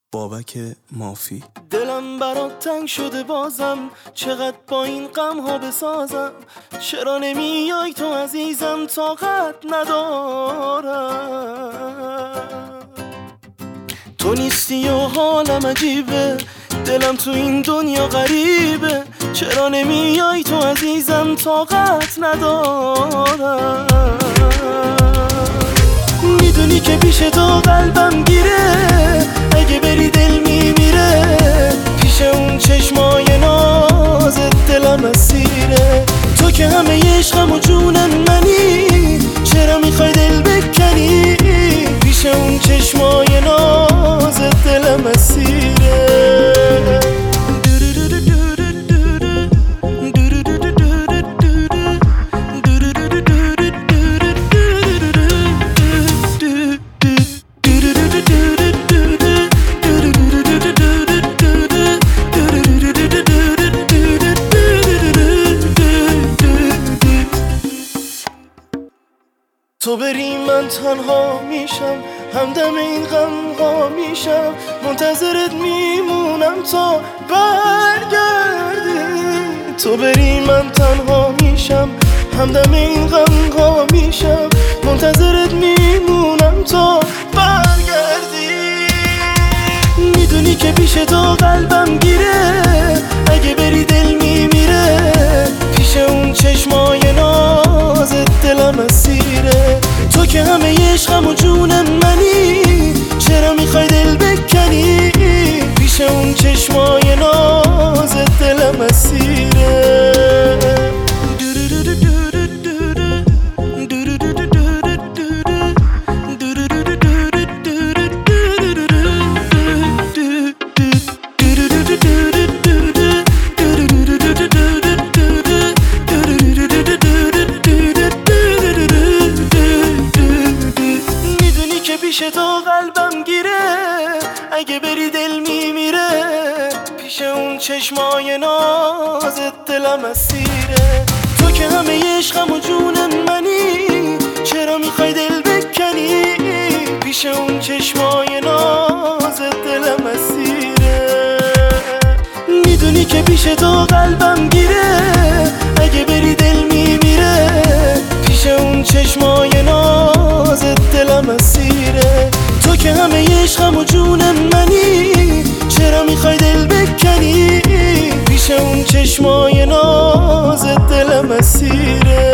بابک مافی. دلم برات تنگ شده بازم، چقدر با این غم ها بسازم. چرا نمیای تو عزیزم، طاقت ندارم. تو نیستی و حالم عجیبه، دلم تو این دنیا غریبه. چرا نمیای تو عزیزم، طاقت ندارم. میدونی که پیش تو قلبم گیره، اگه بری دل میمیره. پیش اون چشمای نازت دلم اسیره. تو که همه عشقم و جونم منی، چرا میخوای دل بکنی؟ پیش اون چشمای نازت دلم اسیره. تو بری من تنها میشم، همدم این غم ها میشم. منتظرت میمونم تا برگردی. تو بری من تنها میشم، همدم این غم ها میشم. منتظرت میمونم تا برگردی. میدونی که پیش تو قلبم گیره، اگه بری دل میمیره. پیش اون چشمای نازت دلم اسیره. تو که همه عشقم و جونم منی، چرا میخوای دل بکنی؟ پیش اون چشمای نازت دلم اسیره. پیش تو قلبم گیره، اگه بری دل میمیره. پیش اون چشمای نازت دلم اسیره. تو که همه عشقم و جونم منی، چرا میخوای دل بکنی؟ پیش اون چشمای نازت دلم اسیره. میدونی که پیش تو قلبم گیره، اگه بری دل میمیره. پیش اون چشمای نازت دلم اسیره. تو که همه عشقم و جونم منی، چرا میخوای دل بکنی؟ پیش اون چشمای نازت دلم اسیره.